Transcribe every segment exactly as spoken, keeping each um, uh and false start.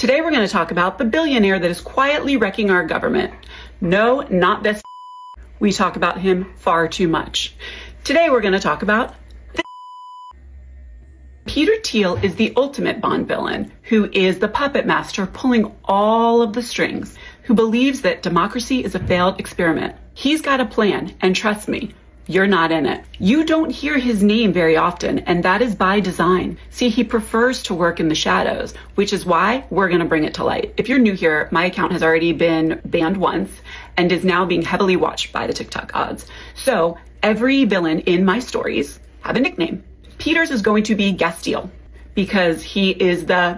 Today we're going to talk about the billionaire that is quietly wrecking our government. No, not this. We talk about him far too much. Today we're going to talk about this. Peter Thiel is the ultimate Bond villain, who is the puppet master pulling all of the strings, who believes that democracy is a failed experiment. He's got a plan, and trust me, you're not in it. You don't hear his name very often, and that is by design. See, he prefers to work in the shadows, which is why we're going to bring it to light. If you're new here, my account has already been banned once and is now being heavily watched by the TikTok odds. So every villain in my stories have a nickname. Peter's is going to be Gasteel because he is the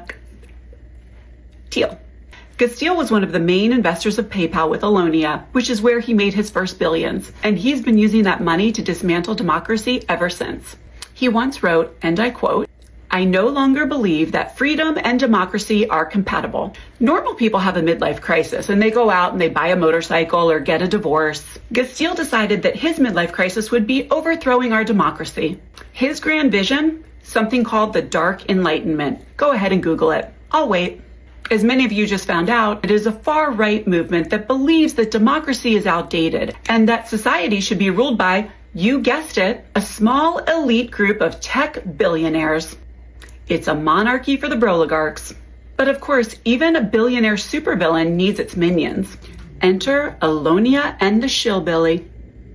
Thiel. Gasteel was one of the main investors of PayPal with Allonnia, which is where he made his first billions, and he's been using that money to dismantle democracy ever since. He once wrote, and I quote, "I no longer believe that freedom and democracy are compatible. Normal people have a midlife crisis and they go out and they buy a motorcycle or get a divorce. Gasteel decided that his midlife crisis would be overthrowing our democracy. His grand vision? Something called the Dark Enlightenment. Go ahead and Google it. I'll wait. As many of you just found out, it is a far-right movement that believes that democracy is outdated and that society should be ruled by, you guessed it, a small elite group of tech billionaires. It's a monarchy for the broligarchs. But of course, even a billionaire supervillain needs its minions. Enter Allonnia and the Shillbilly.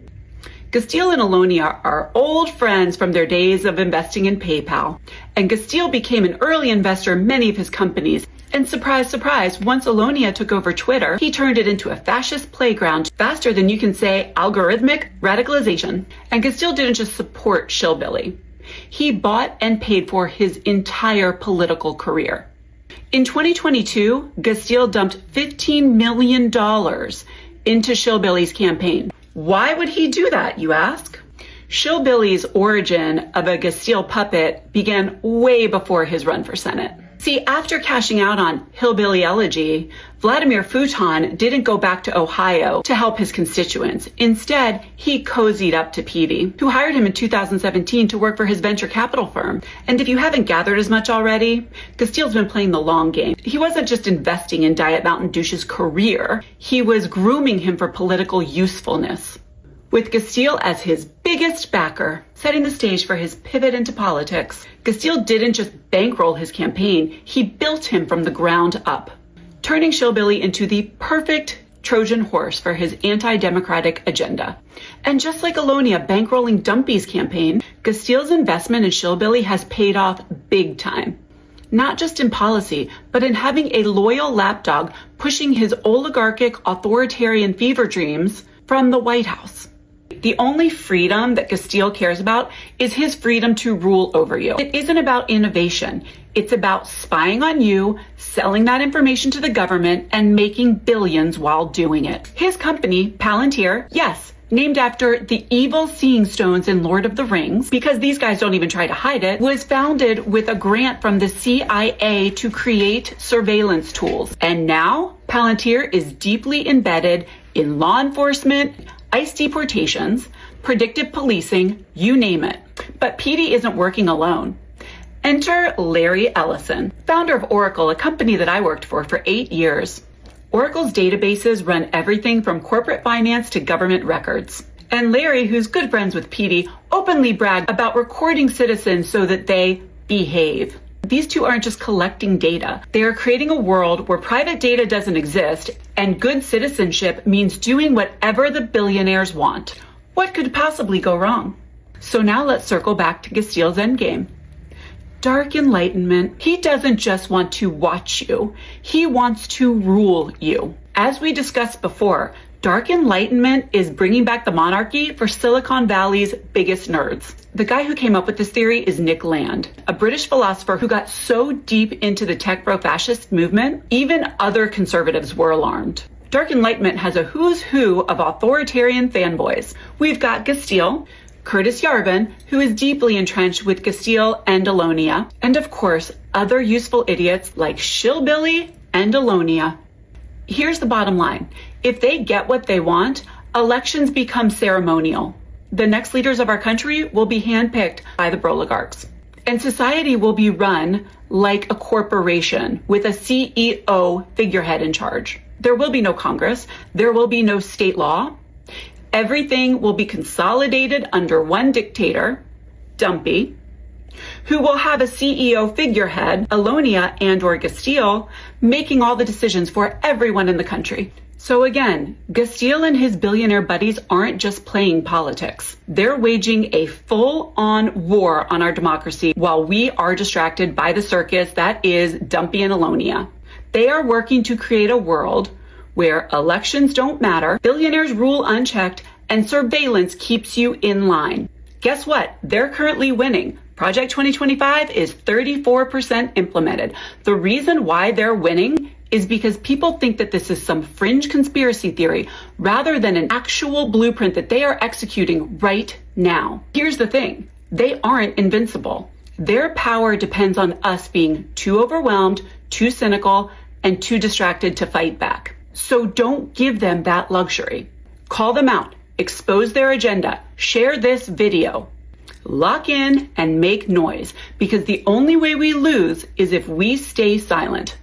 Gasteel and Allonnia are old friends from their days of investing in PayPal. And Gasteel became an early investor in many of his companies. And surprise, surprise, once Allonnia took over Twitter, he turned it into a fascist playground faster than you can say algorithmic radicalization. And Gasteel didn't just support Shillbilly. He bought and paid for his entire political career. In twenty twenty-two, Gasteel dumped fifteen million dollars into Shillbilly's campaign. Why would he do that, you ask? Shillbilly's origin of a Gasteel puppet began way before his run for Senate. See, after cashing out on Hillbilly Elegy, Vladimir Futon didn't go back to Ohio to help his constituents. Instead, he cozied up to Petey, who hired him in two thousand seventeen to work for his venture capital firm. And if you haven't gathered as much already, Gasteel's been playing the long game. He wasn't just investing in Diet Mountain Douche's career, he was grooming him for political usefulness. With Gasteel as his biggest backer, setting the stage for his pivot into politics, Gasteel didn't just bankroll his campaign, he built him from the ground up, turning Shillbilly into the perfect Trojan horse for his anti-democratic agenda. And just like Allonnia bankrolling Dumpy's campaign, Gasteel's investment in Shillbilly has paid off big time. Not just in policy, but in having a loyal lapdog pushing his oligarchic authoritarian fever dreams from the White House. The only freedom that Gasteel cares about is his freedom to rule over you. It isn't about innovation. It's about spying on you, selling that information to the government, and making billions while doing it. His company, Palantir, yes, named after the evil seeing stones in Lord of the Rings, because these guys don't even try to hide it, was founded with a grant from the C I A to create surveillance tools. And now Palantir is deeply embedded in law enforcement, ICE deportations, predictive policing, you name it. But Petey isn't working alone. Enter Larry Ellison, founder of Oracle, a company that I worked for for eight years. Oracle's databases run everything from corporate finance to government records. And Larry, who's good friends with Petey, openly bragged about recording citizens so that they behave. These two aren't just collecting data. They are creating a world where private data doesn't exist and good citizenship means doing whatever the billionaires want. What could possibly go wrong? So now let's circle back to Gasteel's endgame. Dark Enlightenment. He doesn't just want to watch you. He wants to rule you. As we discussed before, Dark Enlightenment is bringing back the monarchy for Silicon Valley's biggest nerds. The guy who came up with this theory is Nick Land, a British philosopher who got so deep into the tech bro-fascist movement, even other conservatives were alarmed. Dark Enlightenment has a who's who of authoritarian fanboys. We've got Gasteel, Curtis Yarvin, who is deeply entrenched with Gasteel and Allonnia, and of course, other useful idiots like Shillbilly and Allonnia. Here's the bottom line. If they get what they want, elections become ceremonial. The next leaders of our country will be handpicked by the broligarchs. And society will be run like a corporation with a C E O figurehead in charge. There will be no Congress. There will be no state law. Everything will be consolidated under one dictator, Dumpy, who will have a C E O figurehead, Alonia and or Gastile, making all the decisions for everyone in the country. So again, Gastile and his billionaire buddies aren't just playing politics. They're waging a full-on war on our democracy while we are distracted by the circus that is Dumpy and Alonia. They are working to create a world where elections don't matter, billionaires rule unchecked, and surveillance keeps you in line. Guess what? They're currently winning. Project twenty twenty-five is thirty-four percent implemented. The reason why they're winning is because people think that this is some fringe conspiracy theory rather than an actual blueprint that they are executing right now. Here's the thing, they aren't invincible. Their power depends on us being too overwhelmed, too cynical, and too distracted to fight back. So don't give them that luxury. Call them out, expose their agenda, share this video. Lock in and make noise, because the only way we lose is if we stay silent.